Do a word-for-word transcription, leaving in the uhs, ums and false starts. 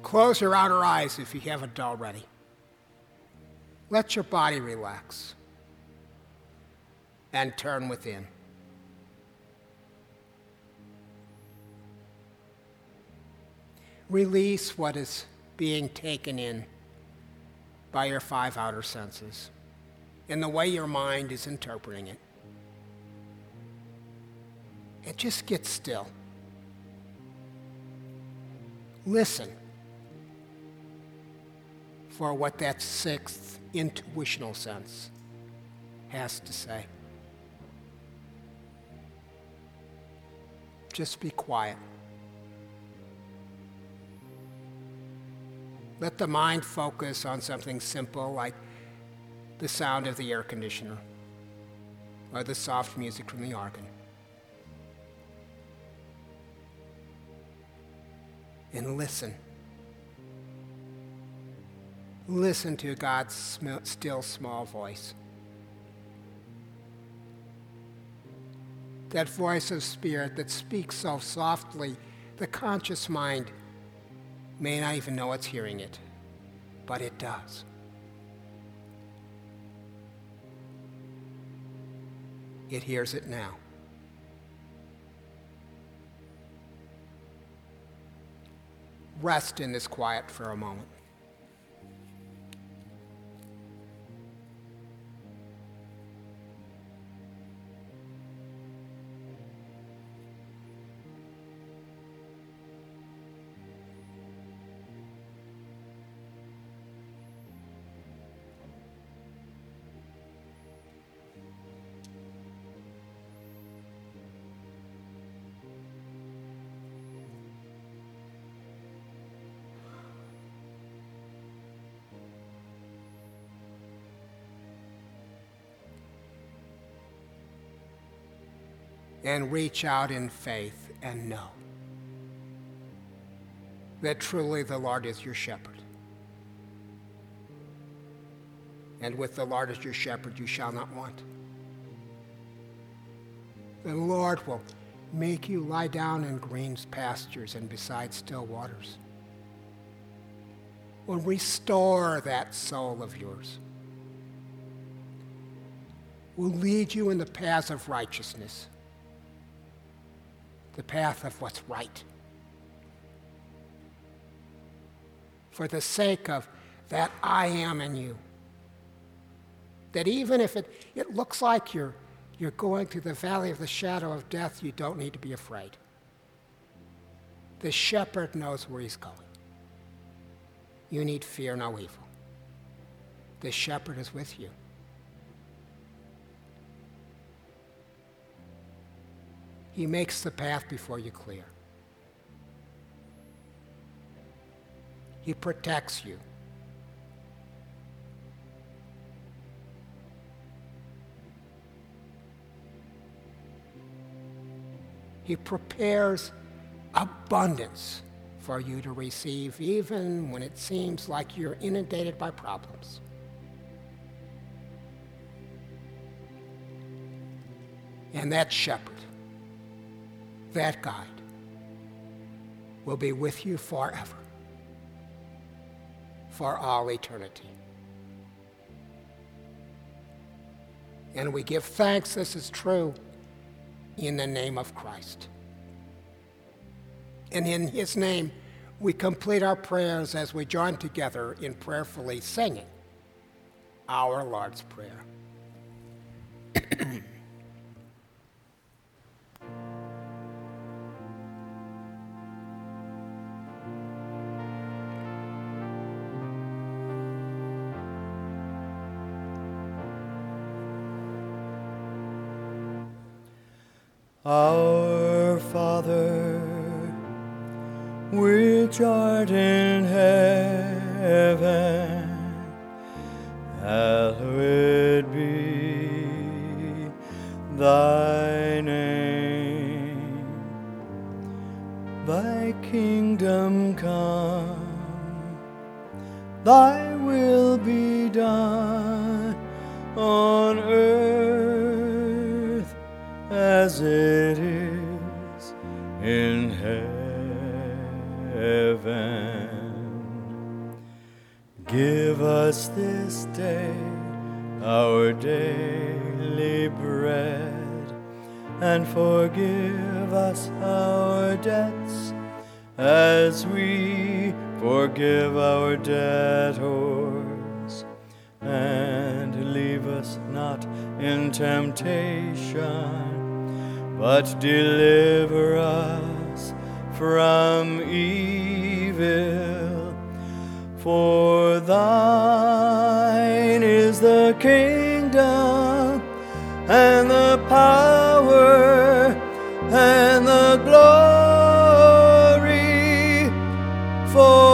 Close your outer eyes if you haven't already. Let your body relax and turn within. Release what is being taken in by your five outer senses and the way your mind is interpreting it. And just get still. Listen for what that sixth intuitional sense has to say. Just be quiet. Let the mind focus on something simple like the sound of the air conditioner or the soft music from the organ. And listen. Listen to God's sm- still small voice. That voice of spirit that speaks so softly, the conscious mind may not even know it's hearing it, but it does. It hears it now. Rest in this quiet for a moment. And reach out in faith and know that truly the Lord is your shepherd. And with the Lord as your shepherd, you shall not want. The Lord will make you lie down in green pastures and beside still waters. Will restore that soul of yours. Will lead you in the paths of righteousness. The path of what's right. For the sake of that I am in you. That even if it, it looks like you're, you're going through the valley of the shadow of death, you don't need to be afraid. The shepherd knows where he's going. You need fear no evil. The shepherd is with you. He makes the path before you clear. He protects you. He prepares abundance for you to receive, even when it seems like you're inundated by problems. And that shepherd, that guide, will be with you forever, for all eternity. And we give thanks this is true in the name of Christ. And in his name, we complete our prayers as we join together in prayerfully singing our Lord's Prayer. Our Father, which art in heaven, hallowed be thy name. Thy kingdom come, thy will be done on earth as it is in heaven. Give us this day our daily bread, and forgive us our debts as we forgive our debtors. And leave us not in temptation, but deliver us from evil. For thine is the kingdom, and the power, and the glory, for